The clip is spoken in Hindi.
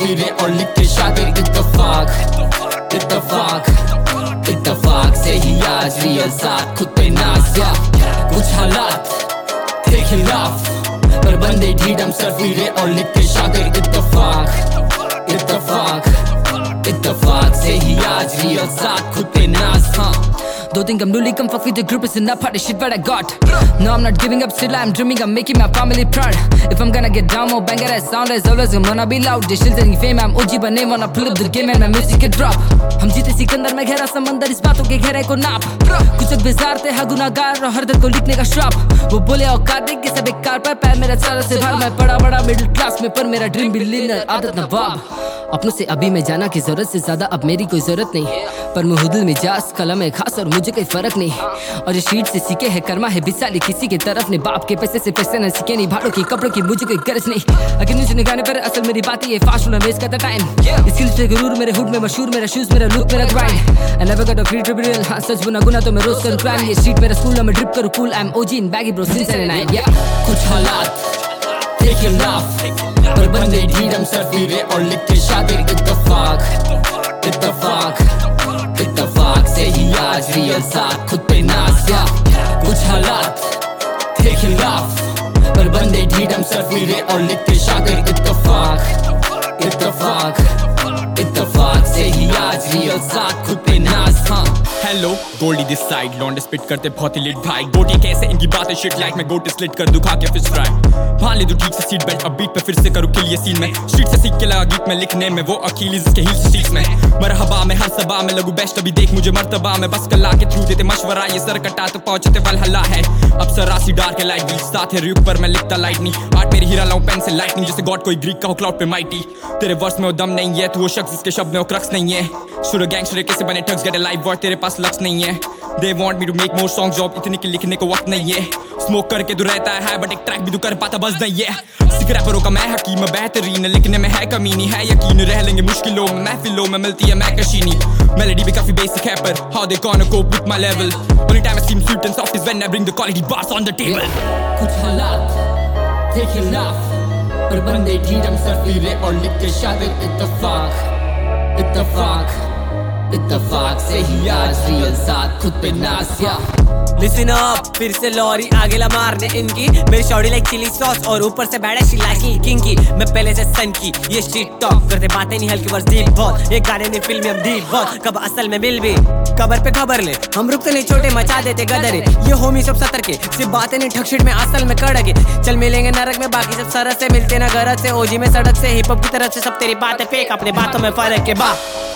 तस्वीरें और लिखते शातिर इत्तेफाक इत्तेफाक इत्तेफाक से ही आज रियल साथ खुद पे नाज या कुछ हालात थे खिलाफ पर बंदे ढीडम तस्वीरें और लिखते शातिर इत्तेफाक इत्तेफाक इत्तेफाक से ही आज रियल साथ खुद पे नाज Don't think I'm newly come fuck with the group, it's enough part of shit what I got. No, I'm not giving up, still I'm dreaming, I'm making my family proud. If I'm gonna get down, more banger ass sound as always, I'm gonna be loud. This shit's getting fame, I'm OG, but name wanna pull up the game and my music can drop. हम जीते सिकंदर में गहरा समंदर, इस बातों के गहरे को नाप. कुछ एक बेजार थे हाँ गुनाहगार और हर दर्द को लिखने का श्राप. वो बोले औकात देख के सब एक कार पर पैर मेरा चारा से भार. मैं पड़ा बड़ा मिडिल क्लास में पर मेरा ड्रीम बिलियनर आदत नवाब. अपनों से अभी मैं जाना की जरूरत से ज्यादा अब मेरी कोई जरूरत नहीं. पर मुहुदिल मिजाज कलम है खास और मुझे कोई फर्क नहीं. और ये शीट से सीखे है कर्मा है बिसाली किसी के तरफ नहीं. बाप के पैसे से पैसे न सीखे नहीं भाड़ों की कपड़ों की मुझे कोई गरज नहीं. अगर नीचे गाने पर असल मेरी बात ये फास्ट होना वेस्ट करता टाइम. स्किल से गुरूर मेरे हुड में मशहूर मेरा शूज मेरा लुक मेरा grind. I never got a free to be real. हाँ सच बुना गुना तो मैं रोज करूँ प्लान. ये स्ट्रीट मेरा स्कूल मैं ड्रिप करूँ cool. I'm OG in baggy bro since 99. कुछ हालात थे खिलाफ पर बंदे ढीडम तस्वीरें और लिखते शातिर इत्तेफाक इत्तेफाक इत्तेफाक से ही आज रियल साथ खुद पे नाज या कुछ हालात थे खिलाफ पर बंदे ढीडम तस्वीरें और लिखते शातिर इत्तेफाक इत्तेफाक इत्तेफाक से ही आज रियल साथ खुद पे नाज. हेलो गोल्डी दिस साइड लॉन्डे स्पिट करते बहुत ही लिट भाई. गोटी कैसे इनकी बातें शिट लाइक मैं गोटी स्लिट कर दूं खा के फिश फ्राई. भान ले दो ठीक से सीट बेल्ट अब बीट पे फिर से करूं किल ये सीन में. स्ट्रीट से सीख के लगा गीत में लिखने में वो अकीलीज के हील्स स्ट्रीट्स में. मरहबा में हर सभा में लगू बेस्ट अभी देख मुझे मर्तबा में. बस कल्ला के थ्रू देते मशवरा ये सर कटा तो पहुंचते वलहल्ला है. अब सरासी डार्क है लाइट बीच साथ है रूप पर मैं लिखता लाइटनिंग. आर्ट मेरी हीरा लाऊं पेन से लाइटनिंग जैसे गॉड कोई ग्रीक का हो क्लाउड पे माइटी. तेरे वर्स में वो दम नहीं है तू वो शख्स जिसके शब्द में वो क्रक्स नहीं है. शुरू गैंगस्टर कैसे बने thugs get a live word तेरे पास लक्ष्य नहीं है. They want me to make more songs job इतने के लिखने को वक्त नहीं है. स्मोक करके तू रहता है बट एक ट्रैक भी तू कर पाता बस नहीं है. सिख रैपरों का मैं हकीम बेहतरीन लिखने में है कमी नहीं है यकीन. रह लेंगे मुश्किलों में महफिलों में मिलती है मैं कशीनी. मेलोडी भी काफी बेसिक है पर how they gonna cope with my level. Only time I seem sweet and soft is when I bring the quality bars on the table. कुछ हालात थे खिलाफ पर बंदे ढीडम तस्वीरें और लिखते शातिर इत्तेफाक इत्तेफाक इत्तेफाक से ही आज रियल साथ खुद पे नाज या. Listen up, फिर से लॉरी आगे ला मारने इनकी. मेरी शॉडी लाइक चिली सॉस और ऊपर से बैड शी लाइक किंकी. मैं पहले से सन की ये स्ट्रीट टॉक करते बातें नहीं हल्की वर्स डीप बहुत. ये गाने ने फिल्म में हम डीप बहुत कब असल में मिल भी खबर पे खबर ले. हम रुकते नहीं छोटे मचा देते गदरे. ये होमी सब सतर के सिर्फ बातें नहीं ठगशिट में असल में कड़के. चल मिलेंगे नरक में बाकी सब सरस से मिलते ना गरज से. ओजी में सड़क से हिप हॉप की तरफ से सब तेरी बातें फेक अपने बातों में फर्क के बा.